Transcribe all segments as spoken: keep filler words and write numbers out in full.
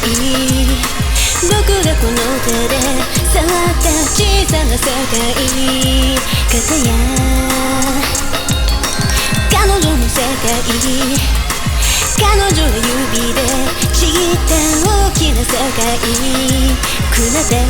僕がこの手で触った小さな世界片や彼女の世界彼女が指でちぎった大きな世界くらで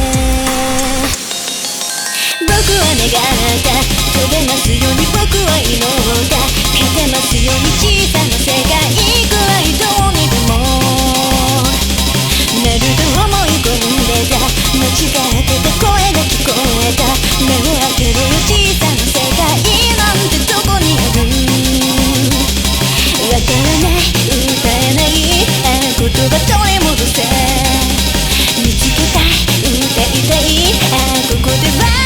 僕は願った飛べますように僕は祈った勝てますように小さな世界いくらいどうにでもなると思い込んでた間違ってた声が聞こえた目を開けろよ小さな世界なんてどこにあるわからない歌えないあの言葉取り戻せ見つけたい歌いたいあここでは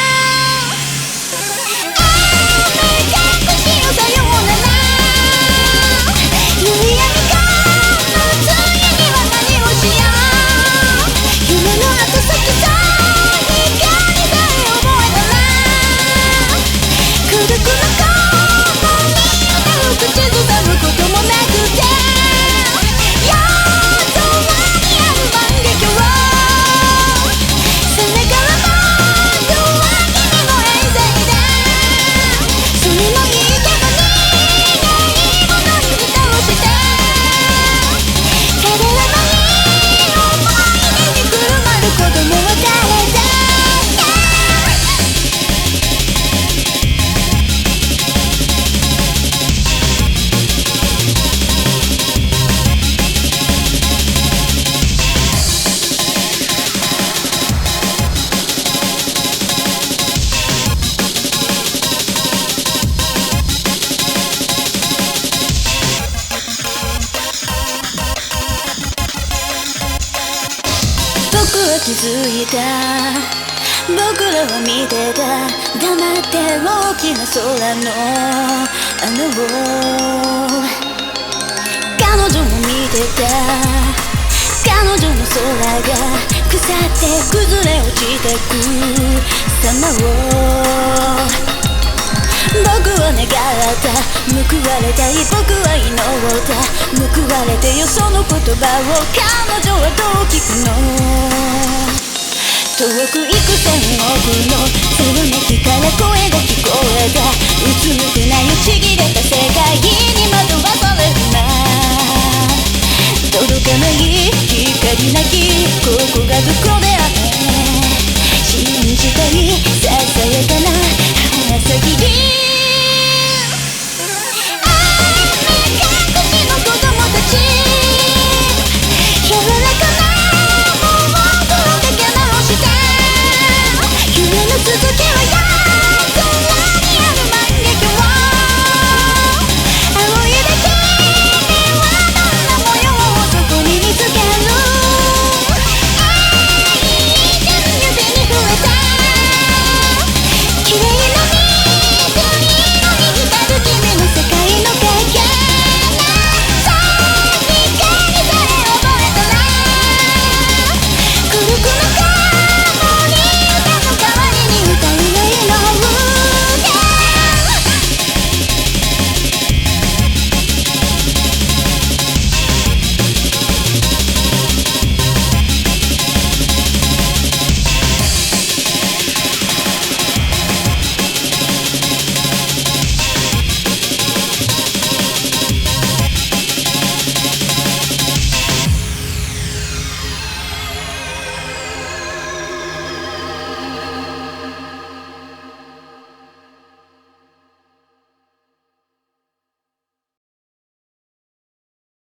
僕は気づいた僕らは見てた黙って大きな空の穴を彼女も見てた彼女の空が腐って崩れ落ちてく様を僕は願った報われたい僕は祈った報われてよその言葉を彼女はどう聞くの遠く幾千億のざわめきから声が聞こえたうつむくなよちぎれた世界に惑わされるな届かない光なきここがどこで